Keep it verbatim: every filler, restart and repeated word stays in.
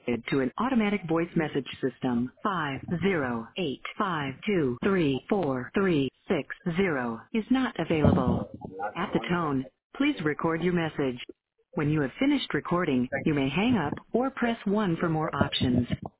to an automatic voice message system. five zero eight five two three four three six zero is not available. At the tone, please record your message. When you have finished recording, you may hang up or press one for more options.